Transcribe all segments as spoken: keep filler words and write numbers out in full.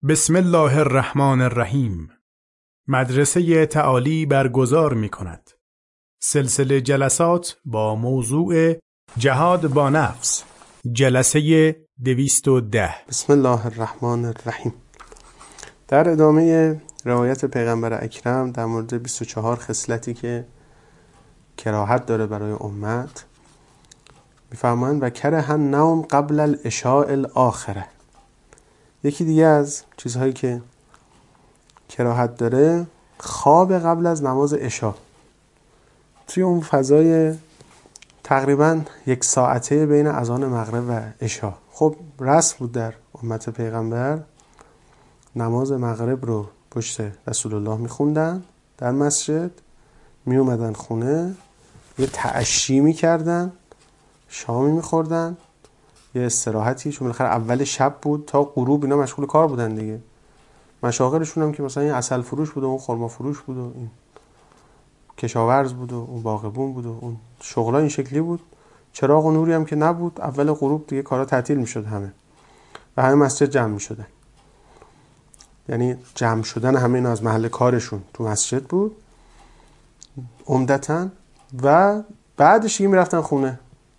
بسم الله الرحمن الرحیم. مدرسه تعالی برگزار می کند سلسله جلسات با موضوع جهاد با نفس، جلسه دویست و ده. بسم الله الرحمن الرحیم. در ادامه روایت پیغمبر اکرم در مورد بیست و چهار خصلتی که کراهت داره برای امت میفرمایند و کره النوم قبل العشاء الاخره. یکی دیگه از چیزهایی که کراهت داره خواب قبل از نماز عشا. توی اون فضای تقریبا یک ساعته بین اذان مغرب و عشا، خب رسم بود در امت پیغمبر نماز مغرب رو پشت رسول الله میخوندن در مسجد، میومدن خونه یه تعشی میکردن، شامی میخوردن، یه استراحتی، چون بالاخره اول شب بود تا غروب اینا مشغول کار بودن دیگه. مشاغلشون هم که مثلا این عسل فروش بود و اون خرما فروش بود و این کشاورز بود و اون باغبون بود و اون شغلا این شکلی بود. چراغ و نوری هم که نبود، اول غروب دیگه کارا تعطیل میشد همه و همه مسجد جمع میشدن. یعنی جمع شدن همه اینا از محل کارشون تو مسجد بود عمدتاً، و بعدش دیگه میرفتن خونه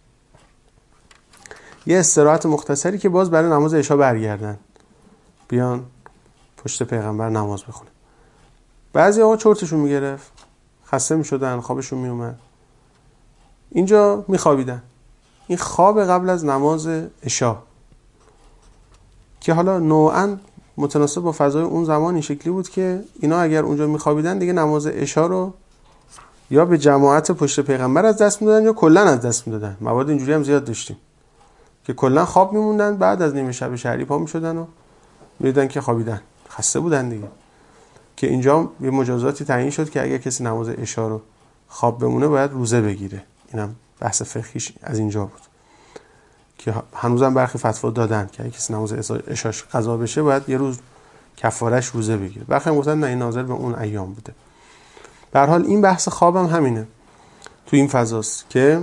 یه استراحت مختصری که باز برای نماز عشا برگردن بیان پشت پیغمبر نماز بخونه. بعضی آقا چرتشون میگرفت، خسته میشدن، خوابشون میومد، اینجا میخوابیدن. این خواب قبل از نماز عشا که حالا نوعاً متناسب با فضای اون زمان این شکلی بود که اینا اگر اونجا میخوابیدن دیگه نماز عشا رو یا به جماعت پشت پیغمبر از دست میدادن یا کلا از دست میدادن. موارد اینجوری هم زیاد داشتیم که کلا خواب میموندن، بعد از نیمه شب شهری پا میشدن و میدیدن که خوابیدن، خسته بودن دیگه. که اینجا یه مجازاتی تعیین شد که اگر کسی نماز عشا رو خواب بمونه باید روزه بگیره. اینم بحث فقهیش از اینجا بود که هنوزم برخی فتوا دادن که اگه کسی نماز عشاش قضا بشه باید یه روز کفارش روزه بگیره. برخی هم گفتن نه این ناظر به اون ایام بوده. به هر حال این بحث خوابم همینه تو این فضاست که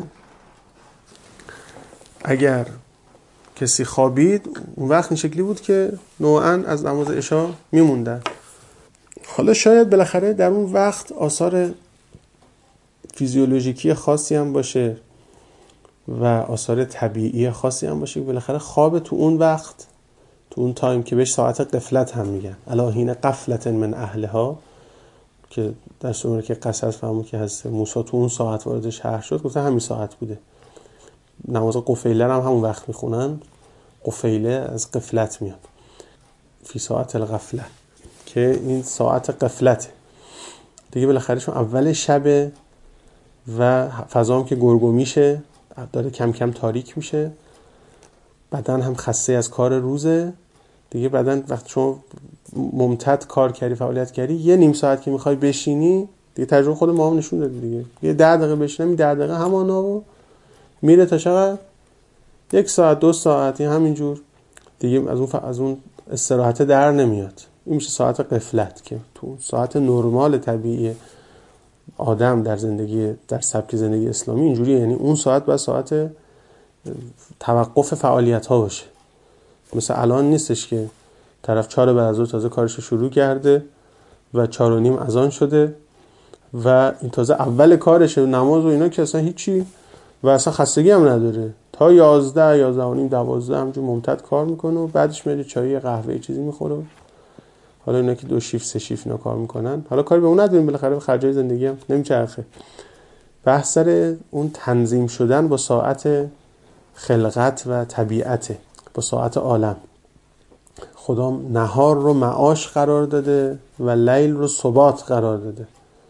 اگر کسی خوابید اون وقت این شکلی بود که نوعاً از نماز عشا میموندن. حالا شاید بالاخره در اون وقت آثار فیزیولوژیکی خاصی هم باشه و آثار طبیعی خاصی هم باشه که بالاخره خواب تو اون وقت، تو اون تایم که بهش ساعت غفلت هم میگن، الا حین غفلت من اهلها، که در سوره که قصص فهمون که هست موسی تو اون ساعت وارد شهر شد، گفته همین ساعت بوده. نماز قفیله هم همون وقت میخونن، قفیله از غفلت میاد، فی ساعت الغفله، که این ساعت غفلته دیگه. بالاخره چون اول شبه و فضا هم که گرگو میشه، داره کم کم تاریک میشه، بدن هم خسته از کار روزه دیگه. بدن وقتی شما ممتد کار کردی، فعالیت کردی، یه نیم ساعت که میخوای بشینی دیگه، تجربه خود ما هم نشون داده دیگه، یه ده دقیقه بشینم این ده دقیقه همانا و میره تا چقدر؟ یک ساعت، دو ساعت، این همینجور دیگه. از اون ف... از اون استراحت در نمیاد. این میشه ساعت غفلت که تو ساعت نرمال طبیعی آدم در زندگی، در سبک زندگی اسلامی اینجوریه. یعنی اون ساعت باید ساعت توقف فعالیت ها باشه. مثل الان نیستش که طرف چهار بعد از ظهر تازه کارش شروع کرده و چهار و نیم اذان شده و این تازه اول کارشه، نماز و اینا که اصلا هیچی و اصلا خستگی هم نداره، تا یازده، یازده و نیم، دوازده همجور ممتد کار میکنه و بعدش میره چای قهوه چیزی میخوره. حالا اینا که دو شیفت سه شیفت اینا کار میکنن، حالا کاری به اون نداریم، بالاخره خرجای زندگی هم نمیچرخه. بحث سر اون تنظیم شدن با ساعت خلقت و طبیعته، با ساعت عالم. خدا نهار رو معاش قرار داده و لیل رو ثبات قرار داده.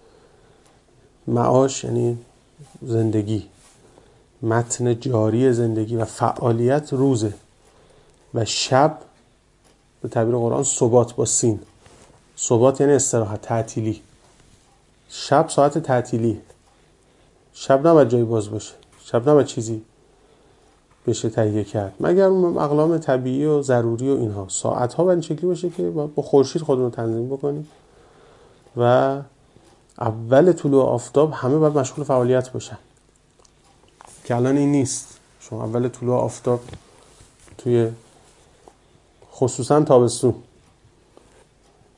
معاش یعنی زندگی، متن جاری زندگی و فعالیت روزه، و شب به تعبیر قرآن ثبات با سین. ثبات یعنی استراحت، تعطیلی. شب ساعت تعطیلی. شب نباید جای باز باشه، شب نباید چیزی بشه تهیه کرد مگر اون اقلام طبیعی و ضروری و اینها. ساعت ها باید این شکلی باشه که با خورشید خودمون رو تنظیم بکنیم و اول طلوع آفتاب همه باید مشغول فعالیت باشن که الان این نیست. شما اول طلوع آفتاب توی خصوصا تابستون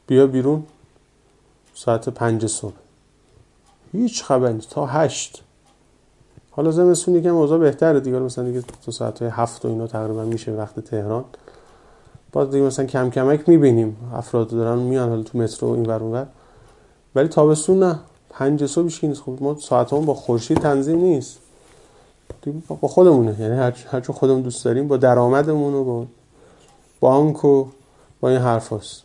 بیا بیرون ساعت پنج صبح هیچ خبری نیست تا هشت. حالا زمستون یکم اوضاع بهتره دیگه، مثلا دیگه تو ساعت هفت و اینا تقریبا میشه وقت تهران. باز دیگه مثلا کم کمک میبینیم افراد دارن میان حالا تو مترو این ور اون ور، ولی تابستون نه، پنج صبح هیچ کی نیست. خب ما ساعتمون با خورشید تنظیم نیست، با خودمونه، یعنی هر هر چون خودمون دوست داریم، با درآمدمون و با بانک و با این حرفاست.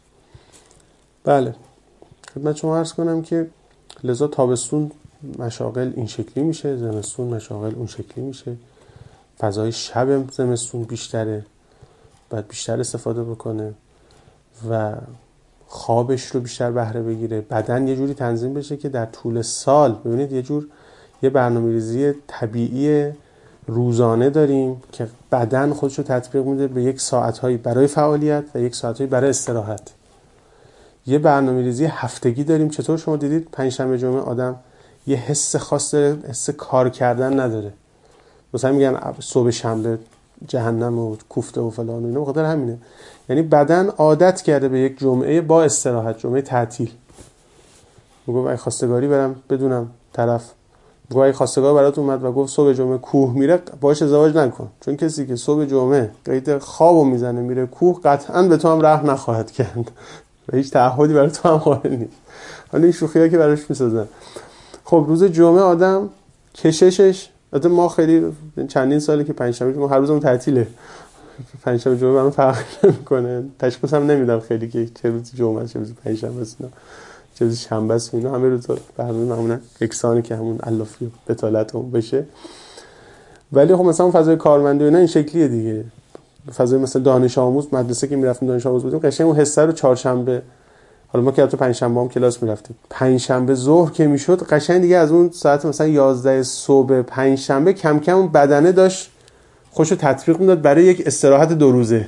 بله خدمت شما عرض کنم که لذا تابستون مشاغل این شکلی میشه، زمستون مشاغل اون شکلی میشه. فضای شب زمستون بیشتره، باید بیشتر استفاده بکنه و خوابش رو بیشتر بهره بگیره. بدن یه جوری تنظیم بشه که در طول سال، ببینید یه جور یه برنامه‌ریزی طبیعی روزانه داریم که بدن خودش رو تطبیق میده به یک ساعت‌هایی برای فعالیت و یک ساعت‌هایی برای استراحت. یه برنامه‌ریزی هفتگی داریم. چطور شما دیدید پنجشنبه جمعه آدم یه حس خاص داره، حس کار کردن نداره. مثلا میگن صبح شنبه جهنم و کوفته و فلان و اینا، بخاطر همینه. یعنی بدن عادت کرده به یک جمعه با استراحت، جمعه تعطیل. میگم اگه خواستگاری برم بدونم طرف میگم اگه خواستگار برات اومد و گفت صبح جمعه کوه میره، باهاش ازدواج نکن، چون کسی که صبح جمعه قید خوابو میزنه میره کوه قطعاً به تو هم رحم نخواهد کرد و هیچ تعهدی برای تو هم قائل نیست. حالا این شوخی‌ها که براش میسازن. خب روز جمعه آدم کششش، البته ما خیلی چندین ساله که پنجشنبه جمعه هر روزمون تعطیله، پنجشنبه جمعه برام فرق نمی‌کنه، تشخیص هم نمیدم خیلی که چه روز جمعه چه روز پنجشنبه است، چه روز شنبه است، اینا همه روزا برنامه معمولا یکسانه که همون علافی و بتالت اون بشه. ولی خب مثلا فضای کارمندی اینا این شکلیه دیگه. فضای مثلا دانش آموز، مدرسه که میرفتیم دانش آموز بودیم، قشنگ اون حسه رو چهارشنبه، حالا ما که تو پنجشنبه هم کلاس میرفتیم، پنجشنبه ظهر که میشد قشنگ دیگه از اون ساعت مثلا یازده صبح پنجشنبه کم کم اون بدنه داشت خوشو تطبیق میداد برای یک استراحت دو روزه.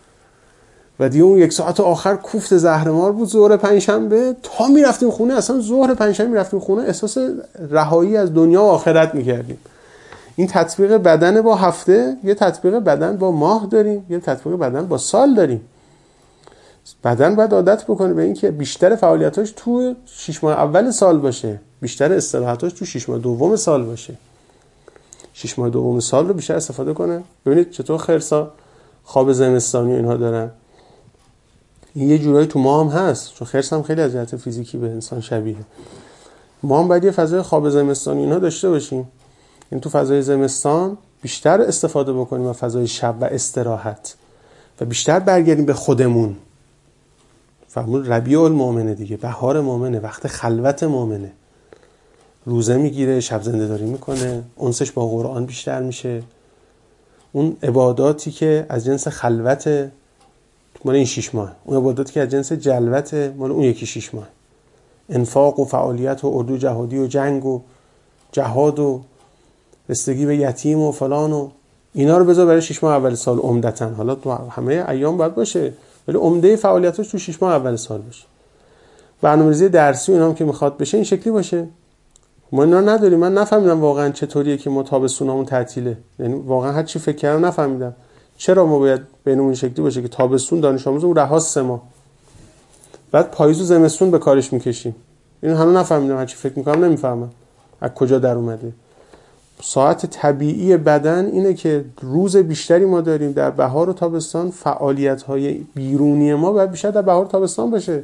و دیگه اون یک ساعت آخر کوفت زهرمار بود ظهر پنجشنبه، تا میرفتیم خونه اصلا ظهر پنجشنبه میرفتیم خونه احساس رهایی از دنیا و آخرت میکردیم. این تطبیق بدن با هفته، یه تطبیق بدن با ماه داریم، یه تطبیق بدن با سال داریم. بدن باید عادت بکنه به این که بیشتر فعالیتاش تو شش ماه اول سال باشه، بیشتر استراحتاش تو شش ماه دوم سال باشه. شش ماه دوم سال رو بیشتر استفاده کنه. ببینید چطور خرسا خواب زمستانی و اینها دارن. این یه جورایی تو ما هم هست، چون خرس هم خیلی از جهت فیزیکی به انسان شبیه. ما هم باید یه فضای خواب زمستانی اینها داشته باشیم. این تو فضای زمستان بیشتر استفاده بکنیم از فضای شب و استراحت و بیشتر برگردیم به خودمون. فهمون ربیع المؤمنه دیگه، بهار مؤمنه، وقت خلوت مؤمنه. روزه میگیره، شب زنده داری میکنه، انسش با قرآن بیشتر میشه. اون عباداتی که از جنس خلوت مال این شش ماه، اون عباداتی که از جنس جلوت مال اون یکی شش ماه، انفاق و فعالیت و اردو جهادی و جنگ و جهاد و رسیدگی به یتیم و فلان و اینا رو بذار برای شش ماه اول سال عمدتاً. حالا تو همه ایام باید باشه، ولی عمده فعالیتاش تو شش ماه اول سال باشه. برنامه‌ریزی درسی و اینا هم که میخواد بشه این شکلی باشه. ما اینا نداریم. من نفهمیدم واقعا چطوریه که ما تابستونمون تعطیله. یعنی واقعا هر چی فکر کردم نفهمیدم چرا ما باید بینمون این شکلی باشه که تابستون دانش آموزمون رهاست سه ماه، بعد پاییز و زمستون به کارش میکشیم. اینو هنوز نفهمیدم، هر چی فکر میکنم نمیفهمم از کجا در اومده. ساعت طبیعی بدن اینه که روز بیشتری ما داریم در بهار و تابستان. فعالیت‌های بیرونی ما باید بیشتر در بهار و تابستان باشه.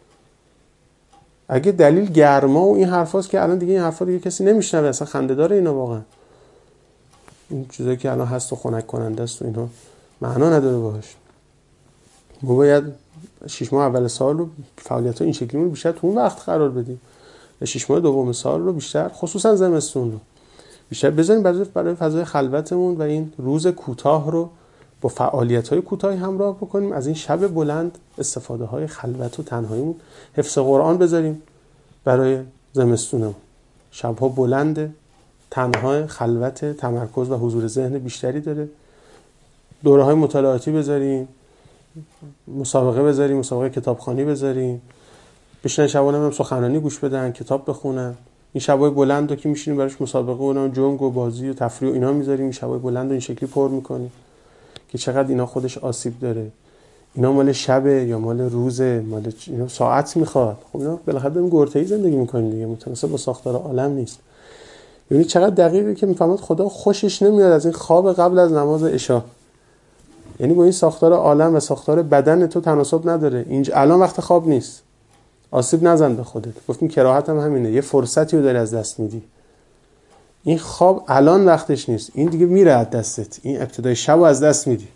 اگه دلیل گرما و این حرفاست که الان دیگه این حرفا دیگه کسی نمیشنوه، اصلا خنده‌داره اینا واقعا. این چیزایی که الان هست و خنک کننده است و اینا معنا نداره باهاش. ما باید شش ماه اول سال رو فعالیت‌ها این شکلی رو بیشتر تو اون وقت قرار بدیم. و شش ماه دوم سال رو بیشتر، خصوصا زمستون رو بیشتر بذاریم برای برای فضای خلوتمون و این روز کوتاه رو با فعالیت‌های کوتاهی همراه بکنیم. از این شب بلند استفاده‌های خلوت و تنهاییمون، حفظ قرآن بذاریم برای زمستونمون. شب‌ها بلنده، تنها، خلوت، تمرکز و حضور ذهن بیشتری داره. دوره‌های مطالعاتی بذاریم، مسابقه بذاریم، مسابقه کتابخوانی بذاریم، بشینن شبانه هم سخنرانی گوش بدن، کتاب بخونن. این شبای بلند رو که میشینیم براش مسابقه و جنگ و بازی و تفریح و اینا میذاریم، این شبای بلند رو این شکلی پر میکنیم که چقدر اینا خودش آسیب داره. اینا مال شبه یا مال روزه، مال اینا ساعت میخواد. خب اینا بالاخره داریم گرته‌ای زندگی میکنیم دیگه، متناسب با ساختار عالم نیست. یعنی چقدر دقیقه که میفهمد خدا خوشش نمیاد از این خواب قبل از نماز عشا. یعنی با این ساختار عالم و ساختار بدن تو تناسب نداره. اینج الان وقت خواب نیست. آسیب نزن به خودت. گفتیم کراهت هم همینه، یه فرصتی رو داری از دست میدی. این خواب الان وقتش نیست، این دیگه میره از دستت. این ابتدای شب رو از دست میدی.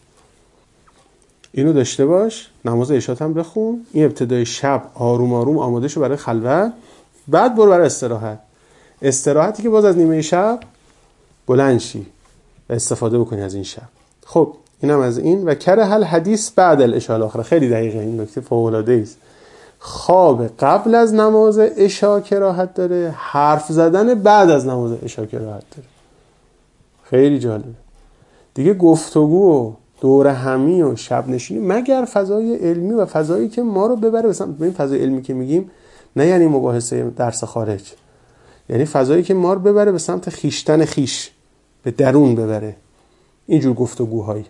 اینو داشته باش، نماز عشات هم بخون، این ابتدای شب آروم آروم آماده شو برای خلوت، بعد برو برای استراحت. استراحتی که باز از نیمه شب بلند شی و استفاده بکنی از این شب. خب اینم از این. و کره هل حدیث بعد العشاء الاخره. خیلی دقیقه، این نکته فوق العاده است. خواب قبل از نماز عشا کراهت داره، حرف زدن بعد از نماز عشا کراهت داره. خیلی جالبه دیگه. گفتگو و دور همی و شب نشینی مگر فضای علمی و فضایی که ما رو ببره به سمت، این فضای علمی که میگیم نه یعنی مباحثه درس خارج، یعنی فضایی که ما رو ببره به سمت خیشتن خیش، به درون ببره. اینجور گفتگوهایی،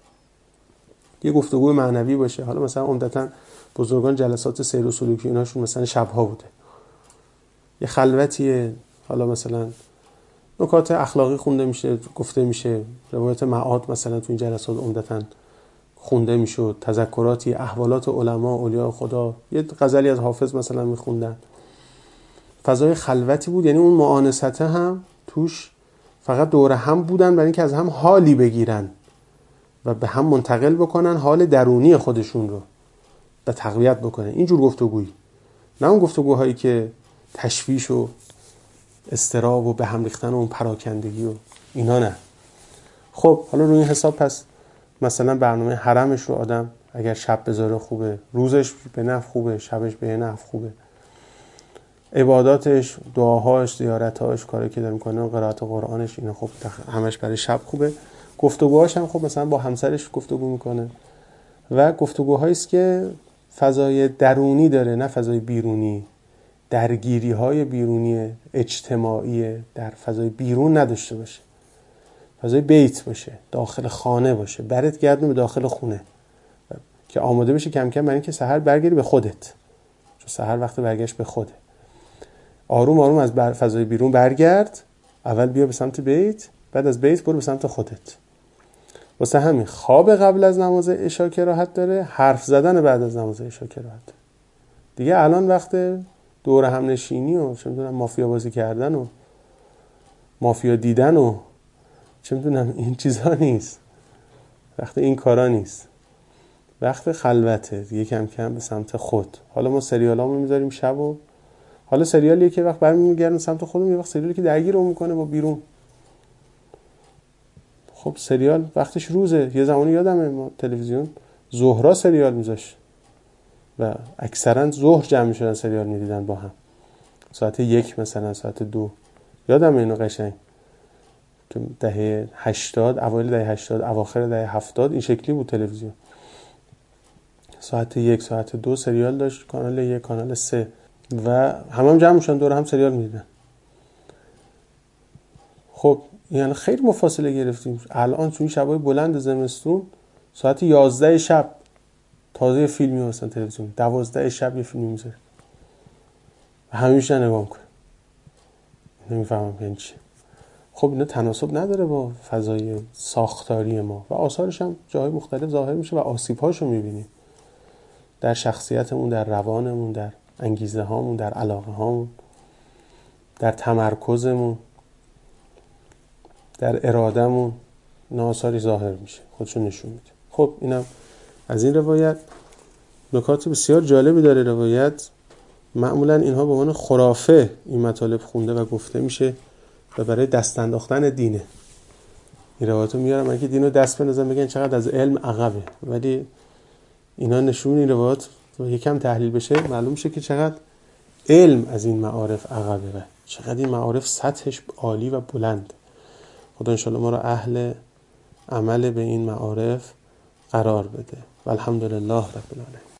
یه گفتگو معنوی باشه. حالا مثلا عمدتاً بزرگان جلسات سیر و سلوکی ایناشون مثلا شبها بوده، یه خلوتیه، حالا مثلا نکات اخلاقی خونده میشه، گفته میشه، روایت معاد مثلا تو این جلسات عمدتاً خونده میشد، تذکراتی، احوالات علما، اولیاء خدا، یه غزلی از حافظ مثلا میخوندن. فضای خلوتی بود، یعنی اون معانسته هم توش فقط دور هم بودن برای اینکه از هم حالی بگیرن و به هم منتقل بکنن حال درونی خودشون رو و تقویت بکنن. اینجور گفتگویی، نه اون گفتگوهایی که تشویش و استراب و به هم ریختن و اون پراکندگی و اینا نه. خب حالا روی این حساب پس مثلا برنامه حرمش رو آدم اگر شب بذاره خوبه، روزش به نفع خوبه، شبش به نفع خوبه، عباداتش، دعاهاش، زیارتهاش، کاری که داره میکنه، قرائت قرآنش، اینا خب همش برای شب خوبه. گفتگوهاش هم خب مثلا با همسرش گفتگو میکنه و گفتگوهایی است که فضای درونی داره نه فضای بیرونی. درگیری های بیرونی اجتماعی در فضای بیرون نداشته باشه، فضای بیت باشه، داخل خانه باشه، برت گردون به داخل خونه که آماده بشه کم کم برای اینکه سحر برگردی به خودت، چون سحر وقت برگشت به خوده. آروم آروم از فضای بیرون برگرد، اول بیا به سمت بیت، بعد از بیت برو به سمت خودت. واسه همین خواب قبل از نماز عشا کراهت داره، حرف زدن بعد از نماز عشا کراهت داره. دیگه الان وقت دور هم نشینی و چه میدونم مافیا بازی کردن و مافیا دیدن و چه میدونم این چیزها نیست، وقت این کارا نیست، وقت خلوته دیگه. کم کم به سمت خود. حالا ما سریالامو میذاریم شب و حالا سریالیه که وقت برمیگردن سمت خودمون، یه وقت سریالی که درگیرمون میکنه با بیرون. خب سریال وقتش روزه. یه زمانی یادمه ما تلویزیون ظهرا سریال میذاشت و اکثرا ظهر جمع میشدن سریال میدیدن با هم، ساعت یک مثلا، ساعت دو. یادمه اینو قشنگ که دهه هشتاد، اوایل دهه هشتاد، اواخر دهه هفتاد این شکلی بود تلویزیون. ساعت یک، ساعت دو سریال داشت، کانال یک، کانال سه، و همه هم جمع میشن دور هم سریال میدیدن. خب یعنی خیلی مفاصله گرفتیم. الان تو این شبای بلند زمستون ساعت یازده شب تازه فیلمی مثلا تلویزیون، دوازده شب یه فیلمی میذاره و همیشه نگاه میکنه. نمیفهمم یعنی چی. خب اینا تناسب نداره با فضای ساختاری ما و آثارش هم جاهای مختلف ظاهر میشه و آسیب‌هاشو میبینیم در شخصیتمون، در روانمون، در انگیزه هامون، در علاقه هامون، در تمرکزمون، در ارادهمون. آثاری ظاهر میشه، خودشو نشون میده. خب اینم از این روایت. نکات بسیار جالبی داره روایت. معمولا اینها به عنوان خرافه این مطالب خونده و گفته میشه و برای دست انداختن دینه. این روایتو میارم من که دینو دست بنازم بگن چقدر از علم عقبه، ولی اینا نشون این روایت یکم تحلیل بشه معلوم میشه که چقدر علم از این معارف عقبه و چقدر این معارف سطحش عالی و بلند. خدا انشاءالله ما رو اهل عمل به این معارف قرار بده. والحمدلله رب العالمین.